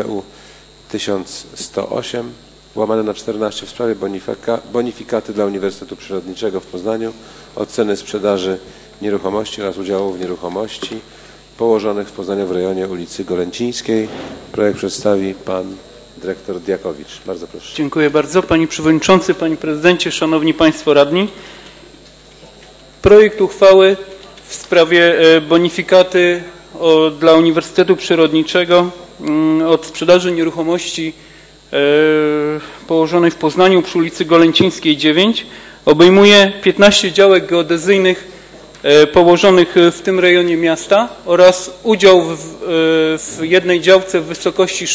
PU 1108/14 w sprawie bonifikaty dla Uniwersytetu Przyrodniczego w Poznaniu od ceny sprzedaży nieruchomości oraz udziałów w nieruchomości położonych w Poznaniu w rejonie ulicy Golęcińskiej. Projekt przedstawi pan dyrektor Diakowicz. Bardzo proszę. Dziękuję bardzo. Panie Przewodniczący, Panie Prezydencie, Szanowni Państwo Radni. Projekt uchwały w sprawie bonifikaty dla Uniwersytetu Przyrodniczego od sprzedaży nieruchomości położonej w Poznaniu przy ulicy Golęcińskiej 9 obejmuje 15 działek geodezyjnych położonych w tym rejonie miasta oraz udział w jednej działce w wysokości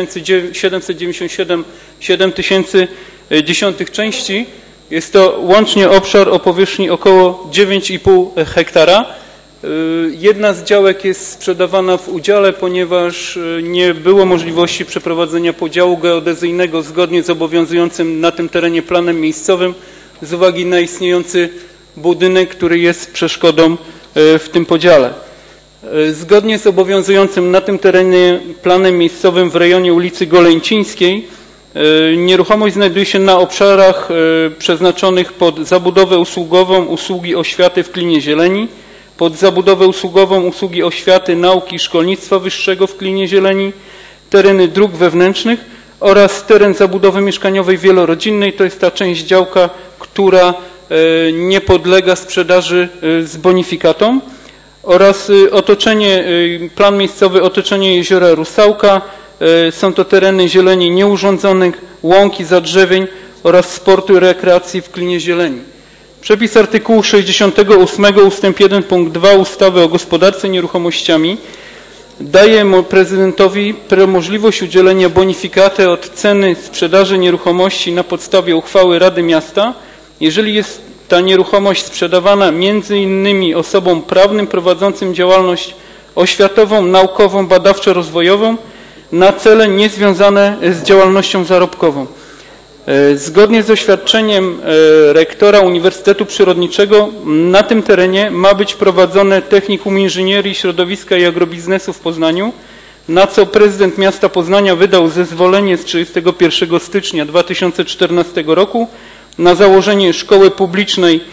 6797,7 części. Jest to łącznie obszar o powierzchni około 9,5 hektara. Jedna z działek jest sprzedawana w udziale, ponieważ nie było możliwości przeprowadzenia podziału geodezyjnego zgodnie z obowiązującym na tym terenie planem miejscowym z uwagi na istniejący budynek, który jest przeszkodą w tym podziale. Zgodnie z obowiązującym na tym terenie planem miejscowym w rejonie ulicy Golęcińskiej nieruchomość znajduje się na obszarach przeznaczonych pod zabudowę usługową, usługi oświaty w Klinie Zieleni, pod zabudowę usługową, usługi oświaty, nauki i szkolnictwa wyższego w Klinie Zieleni, tereny dróg wewnętrznych oraz teren zabudowy mieszkaniowej wielorodzinnej. To jest ta część działka, która nie podlega sprzedaży z bonifikatą, oraz otoczenie, plan miejscowy otoczenie jeziora Rusałka. Są to tereny zieleni nieurządzonych, łąki, zadrzewień oraz sportu i rekreacji w Klinie Zieleni. Przepis artykułu 68 ust. 1 punkt 2 ustawy o gospodarce nieruchomościami daje prezydentowi możliwość udzielenia bonifikaty od ceny sprzedaży nieruchomości na podstawie uchwały Rady Miasta, jeżeli jest ta nieruchomość sprzedawana między innymi osobom prawnym prowadzącym działalność oświatową, naukową, badawczo-rozwojową na cele niezwiązane z działalnością zarobkową. Zgodnie z oświadczeniem rektora Uniwersytetu Przyrodniczego na tym terenie ma być prowadzone Technikum Inżynierii Środowiska i Agrobiznesu w Poznaniu, na co prezydent miasta Poznania wydał zezwolenie z 31 stycznia 2014 roku na założenie szkoły publicznej,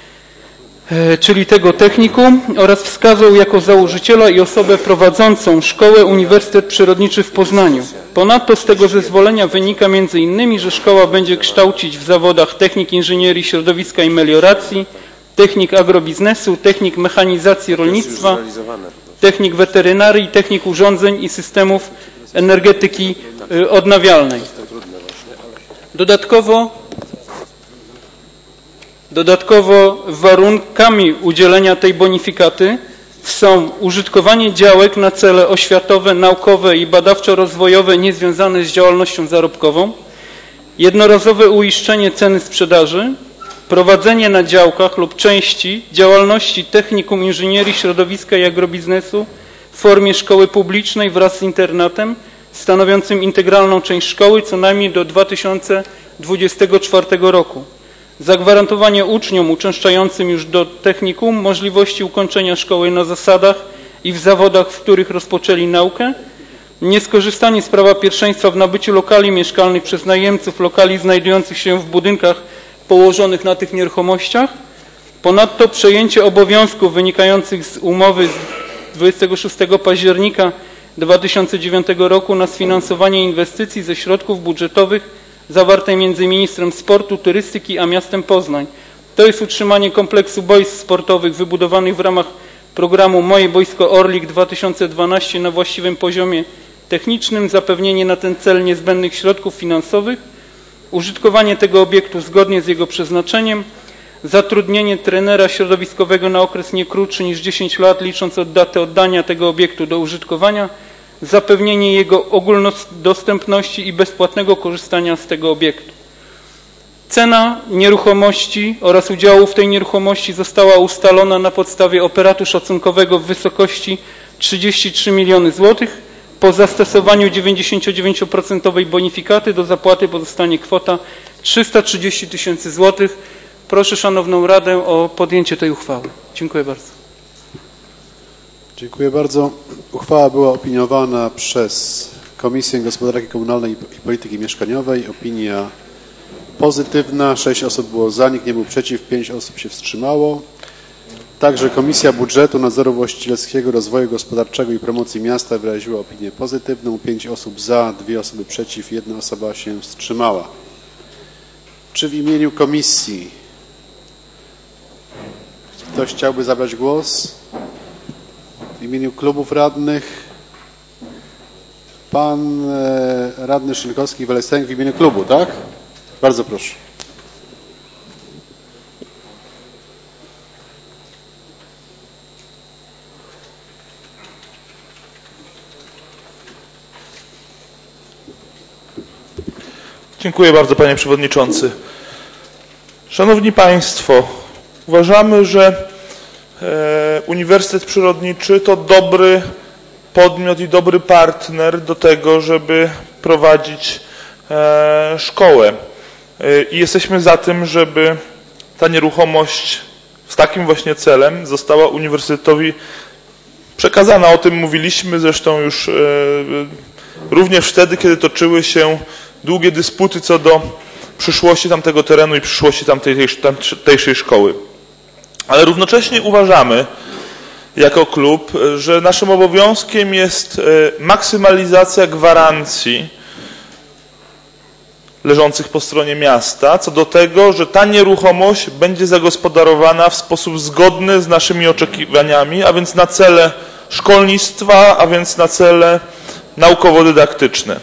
czyli tego technikum, oraz wskazał jako założyciela i osobę prowadzącą szkołę Uniwersytet Przyrodniczy w Poznaniu. Ponadto z tego zezwolenia wynika m.in., że szkoła będzie kształcić w zawodach technik inżynierii środowiska i melioracji, technik agrobiznesu, technik mechanizacji rolnictwa, technik weterynarii, technik urządzeń i systemów energetyki odnawialnej. Dodatkowo warunkami udzielenia tej bonifikaty są użytkowanie działek na cele oświatowe, naukowe i badawczo-rozwojowe niezwiązane z działalnością zarobkową, jednorazowe uiszczenie ceny sprzedaży, prowadzenie na działkach lub części działalności Technikum Inżynierii Środowiska i Agrobiznesu w formie szkoły publicznej wraz z internatem stanowiącym integralną część szkoły co najmniej do 2024 roku. Zagwarantowanie uczniom uczęszczającym już do technikum możliwości ukończenia szkoły na zasadach i w zawodach, w których rozpoczęli naukę, nieskorzystanie z prawa pierwszeństwa w nabyciu lokali mieszkalnych przez najemców lokali znajdujących się w budynkach położonych na tych nieruchomościach, ponadto przejęcie obowiązków wynikających z umowy z 26 października 2009 roku na sfinansowanie inwestycji ze środków budżetowych zawartej między ministrem sportu, turystyki a miastem Poznań. To jest utrzymanie kompleksu boisk sportowych wybudowanych w ramach programu Moje Boisko Orlik 2012 na właściwym poziomie technicznym, zapewnienie na ten cel niezbędnych środków finansowych, użytkowanie tego obiektu zgodnie z jego przeznaczeniem, zatrudnienie trenera środowiskowego na okres nie krótszy niż 10 lat licząc od daty oddania tego obiektu do użytkowania, zapewnienie jego ogólnodostępności i bezpłatnego korzystania z tego obiektu. Cena nieruchomości oraz udziału w tej nieruchomości została ustalona na podstawie operatu szacunkowego w wysokości 33 miliony złotych. Po zastosowaniu 99% bonifikaty do zapłaty pozostanie kwota 330 000 złotych. Proszę Szanowną Radę o podjęcie tej uchwały. Dziękuję bardzo. Dziękuję bardzo. Uchwała była opiniowana przez Komisji Gospodarki Komunalnej i Polityki Mieszkaniowej. Opinia pozytywna. 6 osób było za, nikt nie był przeciw, 5 osób się wstrzymało. Także Komisja Budżetu, Nadzoru Właścicielskiego, Rozwoju Gospodarczego i Promocji Miasta wyraziła opinię pozytywną. 5 osób za, 2 osoby przeciw, 1 osoba się wstrzymała. Czy w imieniu komisji ktoś chciałby zabrać głos? W imieniu klubów radnych? Pan radny Szynkowski-Welestęk w imieniu klubu, tak? Bardzo proszę. Dziękuję bardzo, panie przewodniczący. Szanowni państwo, uważamy, że Uniwersytet Przyrodniczy to dobry podmiot i dobry partner do tego, żeby prowadzić szkołę. I jesteśmy za tym, żeby ta nieruchomość z takim właśnie celem została uniwersytetowi przekazana. O tym mówiliśmy zresztą już również wtedy, kiedy toczyły się długie dysputy co do przyszłości tamtego terenu i przyszłości tamtejszej szkoły. Ale równocześnie uważamy jako klub, że naszym obowiązkiem jest maksymalizacja gwarancji leżących po stronie miasta co do tego, że ta nieruchomość będzie zagospodarowana w sposób zgodny z naszymi oczekiwaniami, a więc na cele szkolnictwa, a więc na cele naukowo-dydaktyczne.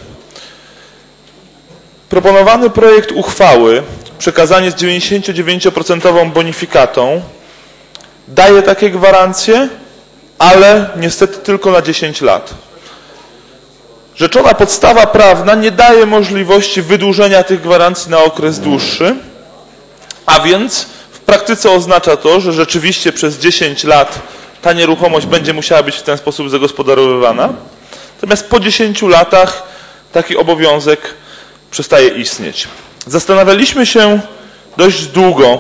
Proponowany projekt uchwały, przekazanie z 99% bonifikatą, daje takie gwarancje, ale niestety tylko na 10 lat. Rzeczona podstawa prawna nie daje możliwości wydłużenia tych gwarancji na okres dłuższy, a więc w praktyce oznacza to, że rzeczywiście przez 10 lat ta nieruchomość będzie musiała być w ten sposób zagospodarowywana, natomiast po 10 latach taki obowiązek przestaje istnieć. Zastanawialiśmy się dość długo,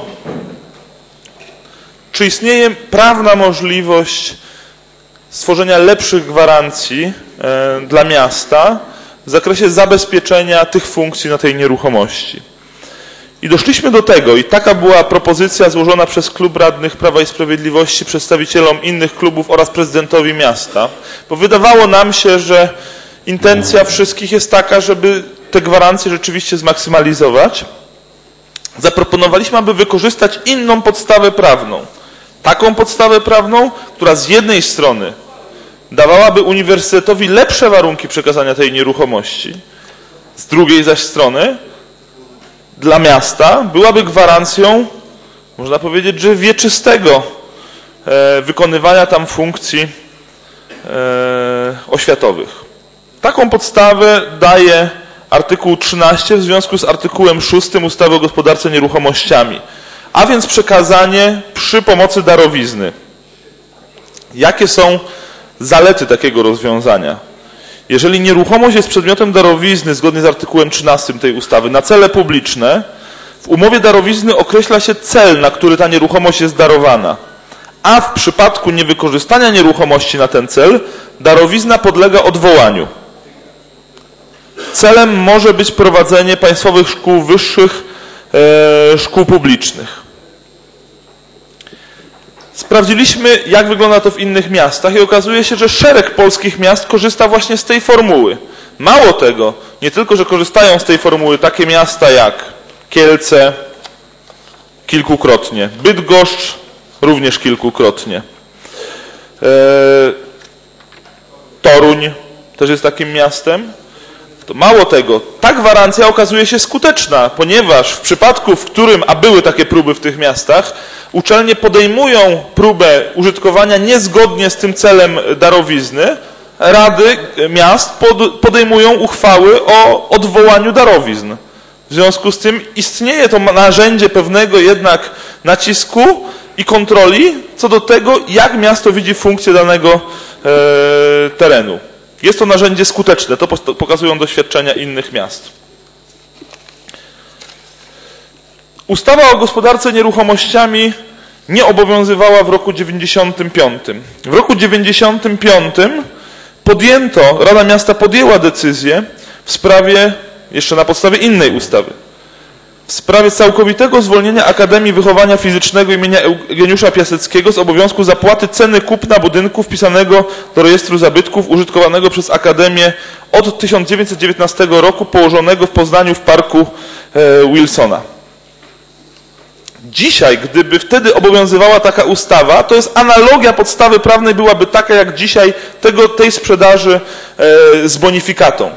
czy istnieje prawna możliwość stworzenia lepszych gwarancji dla miasta w zakresie zabezpieczenia tych funkcji na tej nieruchomości. I doszliśmy do tego, i taka była propozycja złożona przez Klub Radnych Prawa i Sprawiedliwości przedstawicielom innych klubów oraz prezydentowi miasta, bo wydawało nam się, że intencja wszystkich jest taka, żeby te gwarancje rzeczywiście zmaksymalizować. Zaproponowaliśmy, aby wykorzystać inną podstawę prawną. Taką podstawę prawną, która z jednej strony dawałaby uniwersytetowi lepsze warunki przekazania tej nieruchomości, z drugiej zaś strony dla miasta byłaby gwarancją, można powiedzieć, że wieczystego wykonywania tam funkcji oświatowych. Taką podstawę daje artykuł 13 w związku z artykułem 6 ustawy o gospodarce nieruchomościami, a więc przekazanie przy pomocy darowizny. Jakie są zalety takiego rozwiązania? Jeżeli nieruchomość jest przedmiotem darowizny zgodnie z artykułem 13 tej ustawy na cele publiczne, w umowie darowizny określa się cel, na który ta nieruchomość jest darowana, a w przypadku niewykorzystania nieruchomości na ten cel darowizna podlega odwołaniu. Celem może być prowadzenie państwowych szkół wyższych, szkół publicznych. Sprawdziliśmy, jak wygląda to w innych miastach i okazuje się, że szereg polskich miast korzysta właśnie z tej formuły. Mało tego, nie tylko, że korzystają z tej formuły takie miasta jak Kielce kilkukrotnie, Bydgoszcz również kilkukrotnie, Toruń też jest takim miastem. To mało tego, ta gwarancja okazuje się skuteczna, ponieważ w przypadku, w którym, a były takie próby w tych miastach, uczelnie podejmują próbę użytkowania niezgodnie z tym celem darowizny, rady miast podejmują uchwały o odwołaniu darowizn. W związku z tym istnieje to narzędzie pewnego jednak nacisku i kontroli co do tego, jak miasto widzi funkcję danego terenu. Jest to narzędzie skuteczne, to pokazują doświadczenia innych miast. Ustawa o gospodarce nieruchomościami nie obowiązywała w roku 95. W roku 95 Rada Miasta podjęła decyzję w sprawie, jeszcze na podstawie innej ustawy, w sprawie całkowitego zwolnienia Akademii Wychowania Fizycznego imienia Eugeniusza Piaseckiego z obowiązku zapłaty ceny kupna budynku wpisanego do rejestru zabytków użytkowanego przez Akademię od 1919 roku, położonego w Poznaniu w parku Wilsona. Dzisiaj, gdyby wtedy obowiązywała taka ustawa, to jest analogia podstawy prawnej byłaby taka jak dzisiaj tej sprzedaży z bonifikatą.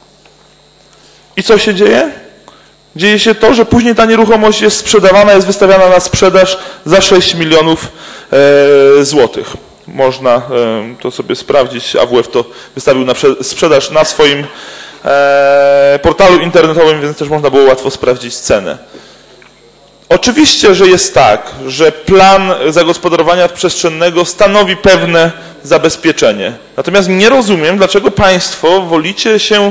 I co się dzieje? Dzieje się to, że później ta nieruchomość jest sprzedawana, jest wystawiana na sprzedaż za 6 milionów złotych. Można to sobie sprawdzić. AWF to wystawił na sprzedaż na swoim portalu internetowym, więc też można było łatwo sprawdzić cenę. Oczywiście, że jest tak, że plan zagospodarowania przestrzennego stanowi pewne zabezpieczenie. Natomiast nie rozumiem, dlaczego państwo wolicie się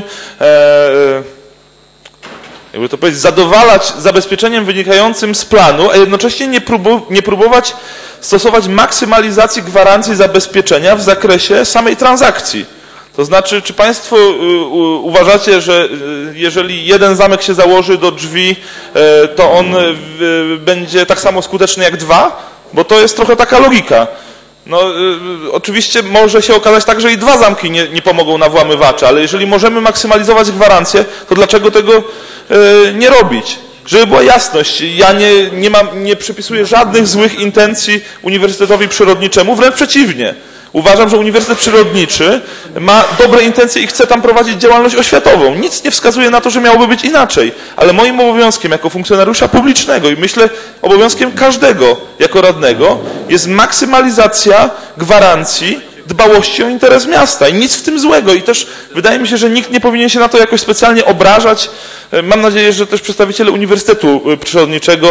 jakby to powiedzieć, zadowalać zabezpieczeniem wynikającym z planu, a jednocześnie nie próbować stosować maksymalizacji gwarancji zabezpieczenia w zakresie samej transakcji. To znaczy, czy państwo uważacie, że jeżeli jeden zamek się założy do drzwi, to on będzie tak samo skuteczny jak dwa? Bo to jest trochę taka logika. No, oczywiście może się okazać tak, że i dwa zamki nie pomogą na włamywacza, ale jeżeli możemy maksymalizować gwarancję, to dlaczego tego nie robić? Żeby była jasność, ja nie przypisuję żadnych złych intencji Uniwersytetowi Przyrodniczemu, wręcz przeciwnie. Uważam, że Uniwersytet Przyrodniczy ma dobre intencje i chce tam prowadzić działalność oświatową. Nic nie wskazuje na to, że miałoby być inaczej. Ale moim obowiązkiem jako funkcjonariusza publicznego i myślę obowiązkiem każdego jako radnego jest maksymalizacja gwarancji dbałości o interes miasta i nic w tym złego. I też wydaje mi się, że nikt nie powinien się na to jakoś specjalnie obrażać. Mam nadzieję, że też przedstawiciele Uniwersytetu Przyrodniczego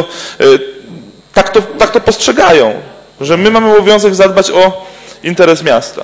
tak to postrzegają, że my mamy obowiązek zadbać o interes miasta.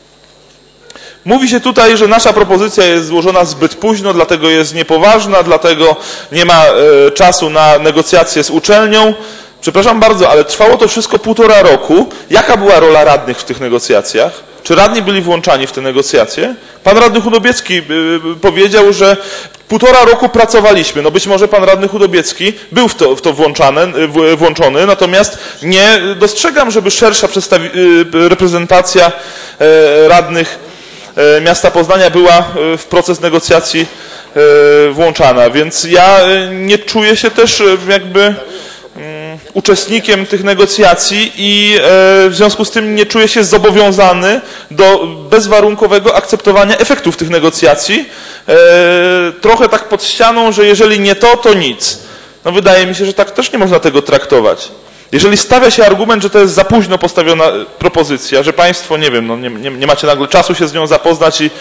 Mówi się tutaj, że nasza propozycja jest złożona zbyt późno, dlatego jest niepoważna, dlatego nie ma czasu na negocjacje z uczelnią. Przepraszam bardzo, ale trwało to wszystko 1,5 roku. Jaka była rola radnych w tych negocjacjach? Czy radni byli włączani w te negocjacje? Pan radny Chudobiecki powiedział, że 1,5 roku pracowaliśmy. No być może pan radny Chudobiecki był w to włączony, natomiast nie dostrzegam, żeby szersza reprezentacja radnych miasta Poznania była w proces negocjacji włączana. Więc ja nie czuję się też jakby uczestnikiem tych negocjacji i w związku z tym nie czuję się zobowiązany do bezwarunkowego akceptowania efektów tych negocjacji. Trochę tak pod ścianą, że jeżeli nie to, to nic. No wydaje mi się, że tak też nie można tego traktować. Jeżeli stawia się argument, że to jest za późno postawiona propozycja, że państwo, nie wiem, no nie macie nagle czasu się z nią zapoznać i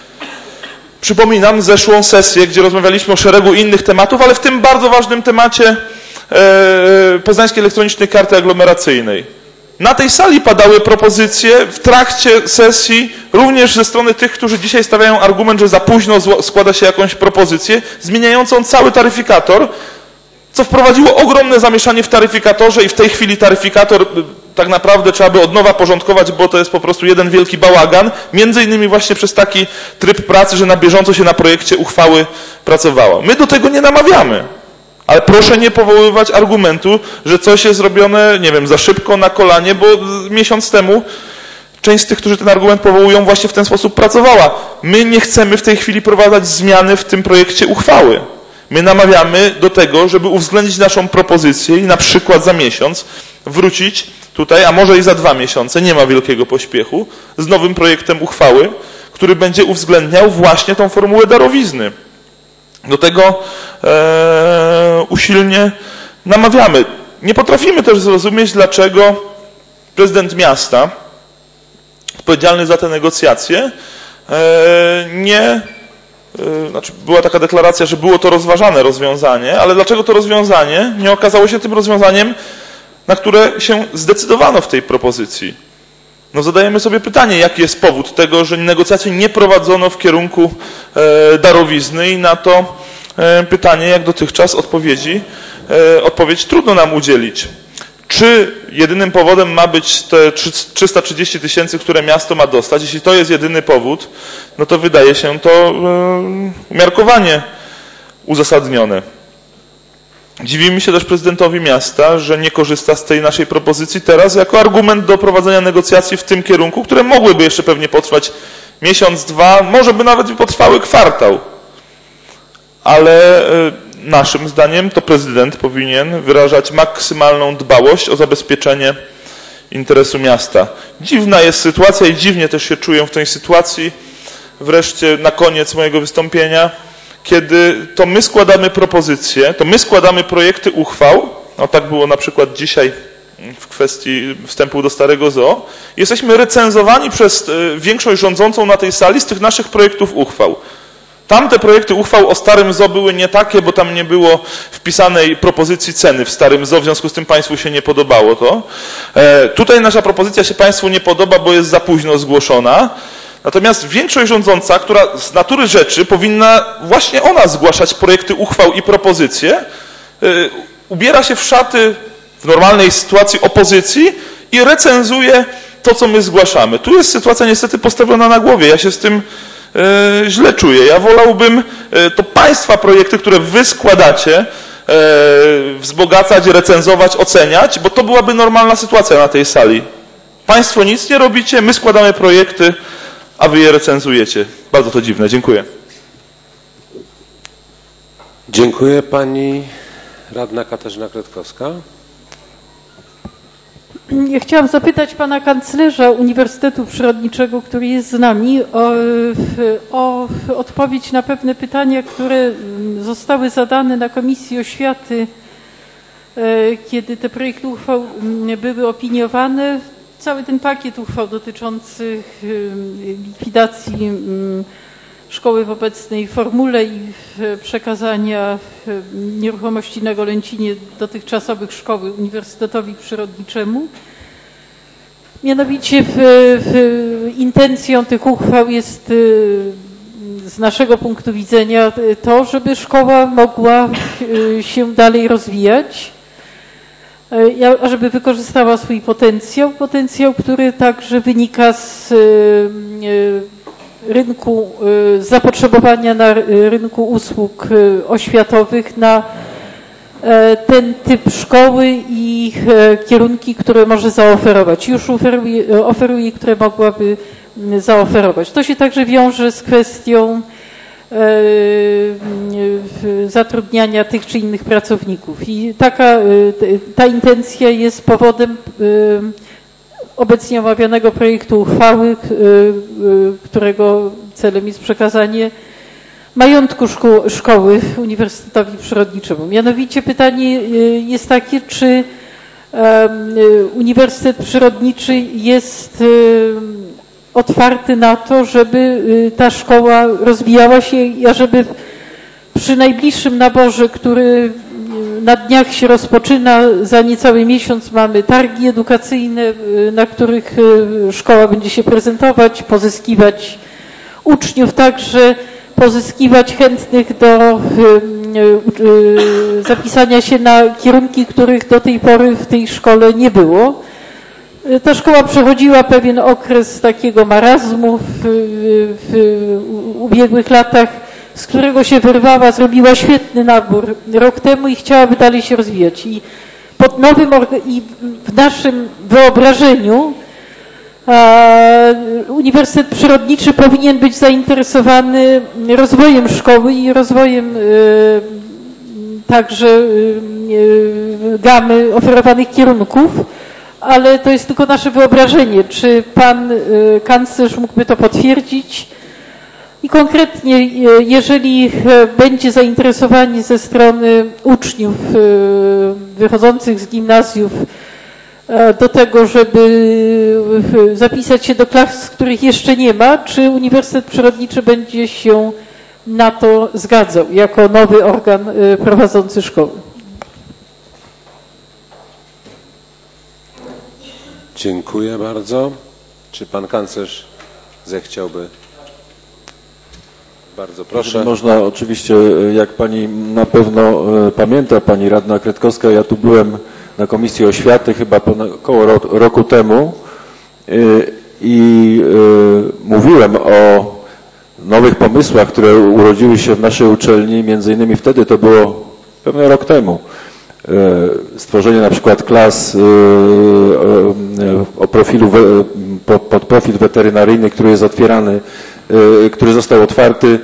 przypominam zeszłą sesję, gdzie rozmawialiśmy o szeregu innych tematów, ale w tym bardzo ważnym temacie Poznańskiej Elektronicznej Karty Aglomeracyjnej. Na tej sali padały propozycje w trakcie sesji, również ze strony tych, którzy dzisiaj stawiają argument, że za późno składa się jakąś propozycję, zmieniającą cały taryfikator, co wprowadziło ogromne zamieszanie w taryfikatorze i w tej chwili taryfikator tak naprawdę trzeba by od nowa porządkować, bo to jest po prostu jeden wielki bałagan, między innymi właśnie przez taki tryb pracy, że na bieżąco się na projekcie uchwały pracowało. My do tego nie namawiamy. Ale proszę nie powoływać argumentu, że coś jest zrobione, nie wiem, za szybko, na kolanie, bo miesiąc temu część z tych, którzy ten argument powołują, właśnie w ten sposób pracowała. My nie chcemy w tej chwili wprowadzać zmiany w tym projekcie uchwały. My namawiamy do tego, żeby uwzględnić naszą propozycję i na przykład za miesiąc wrócić tutaj, a może i za 2 miesiące, nie ma wielkiego pośpiechu, z nowym projektem uchwały, który będzie uwzględniał właśnie tą formułę darowizny. Do tego usilnie namawiamy. Nie potrafimy też zrozumieć, dlaczego prezydent miasta, odpowiedzialny za te negocjacje, znaczy była taka deklaracja, że było to rozważane rozwiązanie, ale dlaczego to rozwiązanie nie okazało się tym rozwiązaniem, na które się zdecydowano w tej propozycji? No zadajemy sobie pytanie, jaki jest powód tego, że negocjacji nie prowadzono w kierunku darowizny i na to pytanie, jak dotychczas odpowiedź trudno nam udzielić. Czy jedynym powodem ma być te 330 000, które miasto ma dostać, jeśli to jest jedyny powód, no to wydaje się to umiarkowanie uzasadnione. Dziwi mi się też prezydentowi miasta, że nie korzysta z tej naszej propozycji teraz jako argument do prowadzenia negocjacji w tym kierunku, które mogłyby jeszcze pewnie potrwać miesiąc, dwa, może by nawet potrwały kwartał. Ale naszym zdaniem to prezydent powinien wyrażać maksymalną dbałość o zabezpieczenie interesu miasta. Dziwna jest sytuacja i dziwnie też się czuję w tej sytuacji. Wreszcie na koniec mojego wystąpienia, kiedy to my składamy propozycje, to my składamy projekty uchwał, no tak było na przykład dzisiaj w kwestii wstępu do Starego Zoo, jesteśmy recenzowani przez większość rządzącą na tej sali z tych naszych projektów uchwał. Tamte projekty uchwał o Starym Zoo były nie takie, bo tam nie było wpisanej propozycji ceny w Starym Zoo, w związku z tym Państwu się nie podobało to. Tutaj nasza propozycja się Państwu nie podoba, bo jest za późno zgłoszona. Natomiast większość rządząca, która z natury rzeczy powinna właśnie ona zgłaszać projekty uchwał i propozycje, ubiera się w szaty w normalnej sytuacji opozycji i recenzuje to, co my zgłaszamy. Tu jest sytuacja niestety postawiona na głowie. Ja się z tym źle czuję. Ja wolałbym to Państwa projekty, które Wy składacie, wzbogacać, recenzować, oceniać, bo to byłaby normalna sytuacja na tej sali. Państwo nic nie robicie, my składamy projekty, a Wy je recenzujecie. Bardzo to dziwne. Dziękuję. Dziękuję. Pani radna Katarzyna Kretkowska. Ja chciałam zapytać pana kanclerza Uniwersytetu Przyrodniczego, który jest z nami, o odpowiedź na pewne pytania, które zostały zadane na Komisji Oświaty, kiedy te projekty uchwał były opiniowane. Cały ten pakiet uchwał dotyczących likwidacji szkoły w obecnej formule i przekazania nieruchomości na Golęcinie dotychczasowych szkoły Uniwersytetowi Przyrodniczemu. Mianowicie intencją tych uchwał jest z naszego punktu widzenia to, żeby szkoła mogła się dalej rozwijać, żeby wykorzystała swój potencjał, który także wynika z rynku, zapotrzebowania na rynku usług oświatowych na ten typ szkoły i kierunki, które może zaoferować. Już oferuje, które mogłaby zaoferować. To się także wiąże z kwestią zatrudniania tych czy innych pracowników. I ta intencja jest powodem obecnie omawianego projektu uchwały, którego celem jest przekazanie majątku szkoły Uniwersytetowi Przyrodniczemu. Mianowicie pytanie jest takie, czy Uniwersytet Przyrodniczy jest otwarty na to, żeby ta szkoła rozwijała się, a żeby przy najbliższym naborze, który na dniach się rozpoczyna, za niecały miesiąc mamy targi edukacyjne, na których szkoła będzie się prezentować, pozyskiwać uczniów, także pozyskiwać chętnych do zapisania się na kierunki, których do tej pory w tej szkole nie było. Ta szkoła przechodziła pewien okres takiego marazmu w ubiegłych latach, z którego się wyrwała, zrobiła świetny nabór rok temu i chciałaby dalej się rozwijać. I pod nowym i w naszym wyobrażeniu Uniwersytet Przyrodniczy powinien być zainteresowany rozwojem szkoły i rozwojem także gamy oferowanych kierunków, ale to jest tylko nasze wyobrażenie. Czy pan kanclerz mógłby to potwierdzić? I konkretnie, jeżeli będzie zainteresowanie ze strony uczniów wychodzących z gimnazjów do tego, żeby zapisać się do klas, których jeszcze nie ma, czy Uniwersytet Przyrodniczy będzie się na to zgadzał jako nowy organ prowadzący szkoły? Dziękuję bardzo. Czy pan kanclerz zechciałby? Bardzo proszę. Można oczywiście, jak pani na pewno pamięta, pani radna Kretkowska, ja tu byłem na Komisji Oświaty chyba około roku temu i mówiłem o nowych pomysłach, które urodziły się w naszej uczelni, między innymi wtedy to było pewnie rok temu. Stworzenie na przykład klas o profilu, pod profil weterynaryjny, który jest otwierany, który został otwarty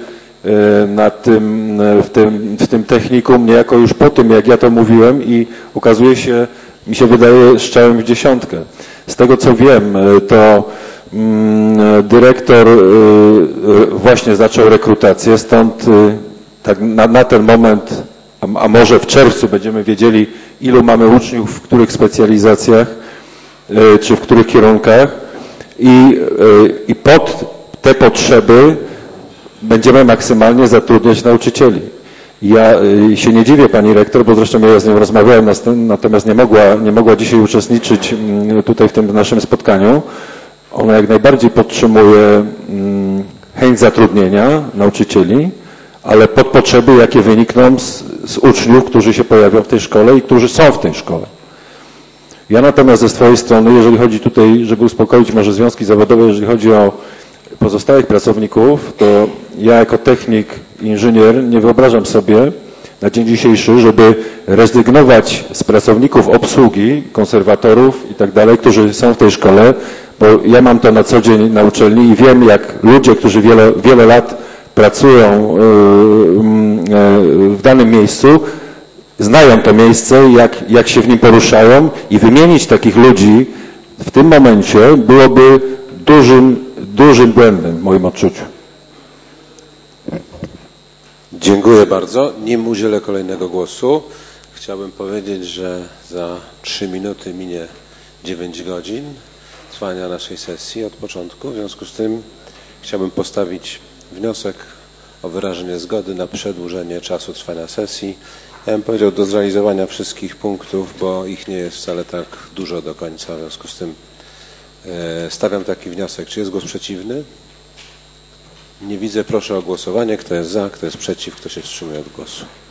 w tym technikum niejako już po tym, jak ja to mówiłem i okazuje się, mi się wydaje, strzałem w dziesiątkę. Z tego co wiem, to dyrektor właśnie zaczął rekrutację, stąd tak na ten moment, a może w czerwcu będziemy wiedzieli, ilu mamy uczniów, w których specjalizacjach, czy w których kierunkach i pod te potrzeby będziemy maksymalnie zatrudniać nauczycieli. Ja się nie dziwię pani rektor, bo zresztą ja z nią rozmawiałem, natomiast nie mogła dzisiaj uczestniczyć tutaj w tym naszym spotkaniu. Ona jak najbardziej podtrzymuje chęć zatrudnienia nauczycieli, ale pod potrzeby, jakie wynikną z uczniów, którzy się pojawią w tej szkole i którzy są w tej szkole. Ja natomiast ze swojej strony, jeżeli chodzi tutaj, żeby uspokoić może związki zawodowe, jeżeli chodzi o pozostałych pracowników, to ja jako technik, inżynier nie wyobrażam sobie na dzień dzisiejszy, żeby rezygnować z pracowników obsługi, konserwatorów i tak dalej, którzy są w tej szkole, bo ja mam to na co dzień na uczelni i wiem, jak ludzie, którzy wiele lat pracują w danym miejscu, znają to miejsce, jak się w nim poruszają i wymienić takich ludzi w tym momencie byłoby dużym błędem w moim odczuciu. Dziękuję bardzo. Nim udzielę kolejnego głosu, chciałbym powiedzieć, że za 3 minuty minie 9 godzin trwania naszej sesji od początku. W związku z tym chciałbym postawić wniosek o wyrażenie zgody na przedłużenie czasu trwania sesji. Ja bym powiedział do zrealizowania wszystkich punktów, bo ich nie jest wcale tak dużo do końca. W związku z tym stawiam taki wniosek. Czy jest głos przeciwny? Nie widzę. Proszę o głosowanie. Kto jest za, kto jest przeciw, kto się wstrzymuje od głosu.